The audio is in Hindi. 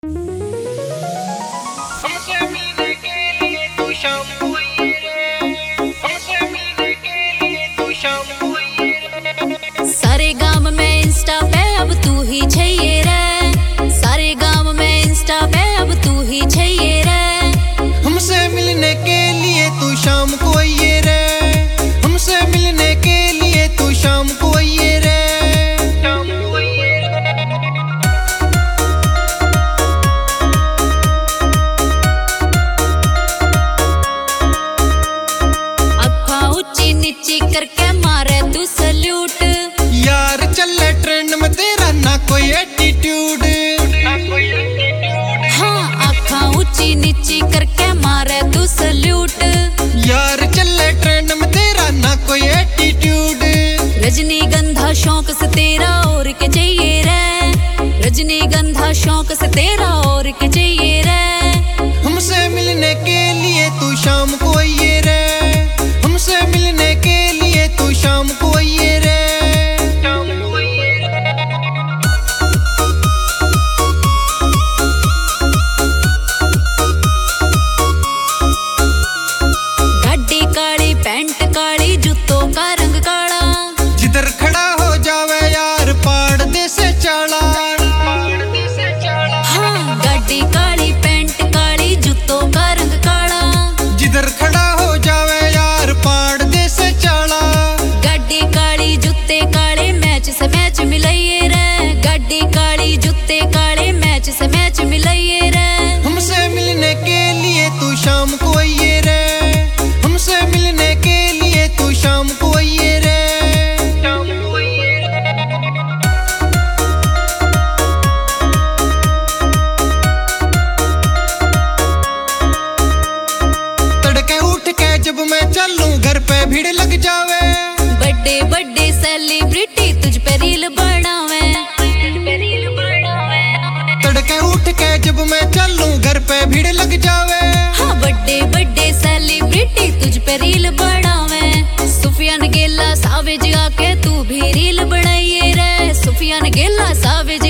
हमसे मिलने के लिए तू शाम को आई रे, हमसे मिलने के लिए तू शाम को आई रे। सारे गांव में इंस्टा पे अब तू ही चाहिए रे, सारे गांव में इंस्टा पे अब तू ही चाहिए रे। हमसे मिलने के लिए तू शाम को आई रे, हमसे मिलने के लिए तू शाम को आई रे, शाम को आई रे। ऊंची नीची करके मारे तू सल्यूट, यार चले ट्रेंड में तेरा ना कोई एटीट्यूड, हाँ आँखा ऊंची नीची करके मारे तू सल्यूट। यार चले ट्रेंड में तेरा ना कोई एटीट्यूड। रजनीगंधा शौक से तेरा और के चाहिए रे, रजनीगंधा शौक से तेरा और के चाहिए रे। हमसे मिलने के लिए तू शाम को आई रे, हमसे मिलने के लिए तू शाम को आई रे, शाम को आई रे। गाड़ी काली पैंट काली जूतों का रंग काला, जिधर खड़ा हो जावे यार पाड़ दे से चाला, हाँ गाड़ी काली पैंट काली जूतों का रंग काला। जिधर खड़ा हो जावे यार पाड़ दे से चाला। गाड़ी काली जूते काले मैच से मैच मिलाइए रे, गाड़ी काली जूते काले मैच से मैच मिलाइए रे। हमसे मिलने के लिए तू शाम को आई रे, हमसे मिलने के लिए तू शाम को आई रे, शाम को आई रे। तड़के उठ के जब मैं चलूं घर पे भीड़ लग जावे, बड़े बड़े सेलिब्रिटी तुझ पे रील बनावे, तड़के उठ के जब मैं चलूं घर पे भीड़ लग जावे। हाँ बड़े बड़े सेलिब्रिटी तुझ पे रील बनावे। सुफियान गेला सावेज आके तू भी रील बनाइए रे, सुफियान गेला सावेज